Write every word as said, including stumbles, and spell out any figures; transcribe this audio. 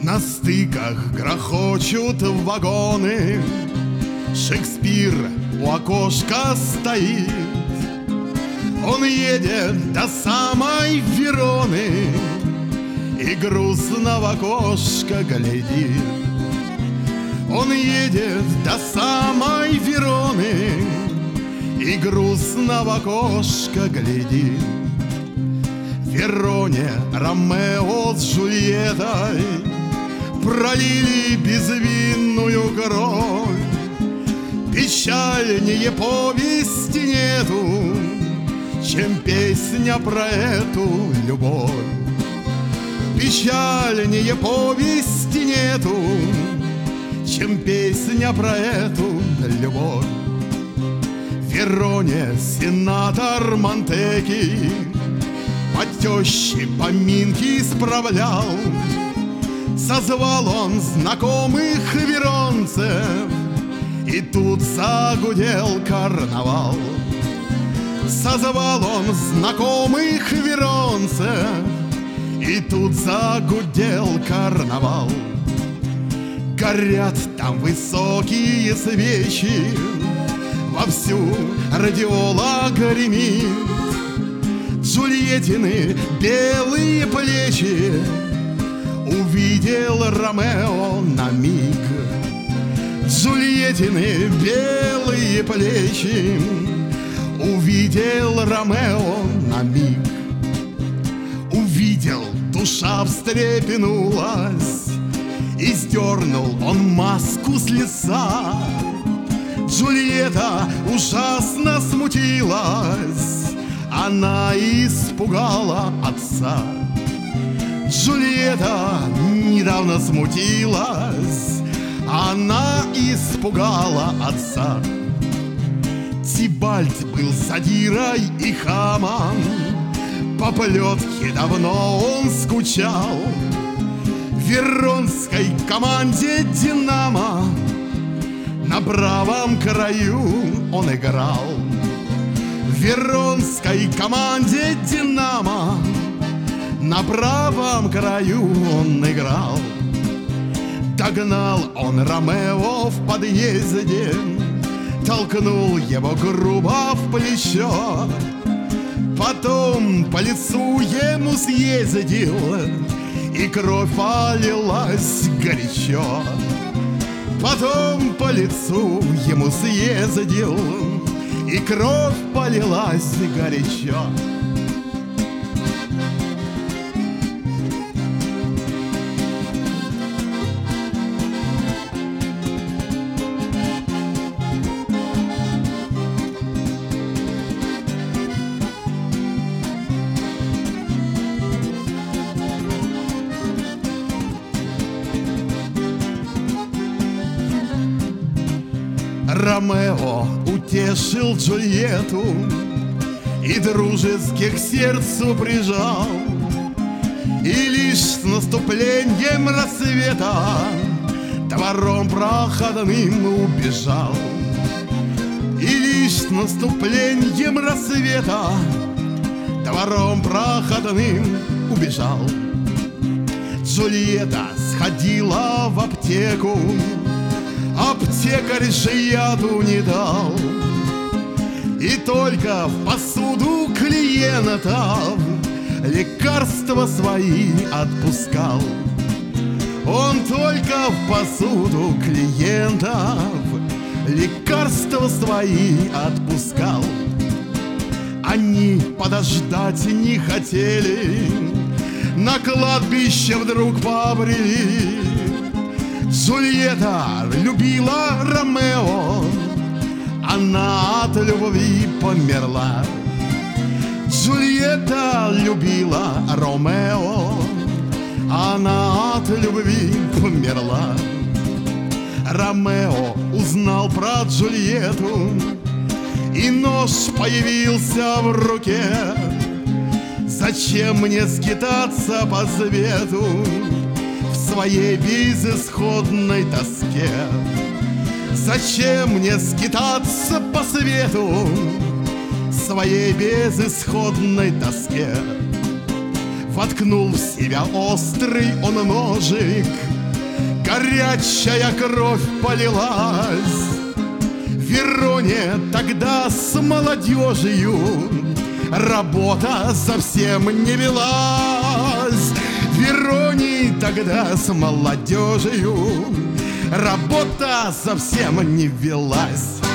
На стыках грохочут вагоны, Шекспир у окошка стоит. Он едет до самой Вероны и грустно в окошко глядит. Он едет до самой Вероны и грустно в окошко глядит. В Вероне Ромео с Джульеттой пролили безвинную кровь. Печальнее повести нету, чем песня про эту любовь. Печальнее повести нету, чем песня про эту любовь. В Вероне сенатор Монтеки по теще поминки справлял. Созвал он знакомых веронцев, и тут загудел карнавал. Созвал он знакомых веронцев, и тут загудел карнавал. Горят там высокие свечи, вовсю радиола гремит. Джульеттины белые плечи увидел Ромео на миг. Джульеттины белые плечи увидел Ромео на миг. Увидел, душа встрепенулась, и сдернул он маску с лица. Джульетта ужасно смутилась, она испугала отца. Джульетта недавно смутилась, она испугала отца. Тибальт был задирой и хамом, по плетке давно он скучал. В веронской команде «Динамо» на правом краю он играл. В веронской команде «Динамо» на правом краю он играл. Догнал он Ромео в подъезде, толкнул его грубо в плечо. Потом по лицу ему съездил, и кровь полилась горячо. Потом по лицу ему съездил, и кровь полилась горячо. Ромео утешил Джульетту и дружески к сердцу прижал. И лишь с наступлением рассвета двором проходным убежал. И лишь с наступлением рассвета двором проходным убежал. Джульетта сходила в аптеку, аптекарь же яду не дал. И только в посуду клиентов лекарства свои отпускал. Он только в посуду клиентов лекарства свои отпускал. Они подождать не хотели, на кладбище вдруг побрели. Джульетта любила Ромео, она от любви померла. Джульетта любила Ромео, она от любви померла. Ромео узнал про Джульетту, и нож появился в руке. Зачем мне скитаться по свету в своей безысходной тоске? Зачем мне скитаться по свету в своей безысходной тоске? Воткнул в себя острый он ножик горячая кровь полилась. В Вероне тогда с молодежью работа совсем не велась. В Вероне тогда с молодежью работа совсем не велась.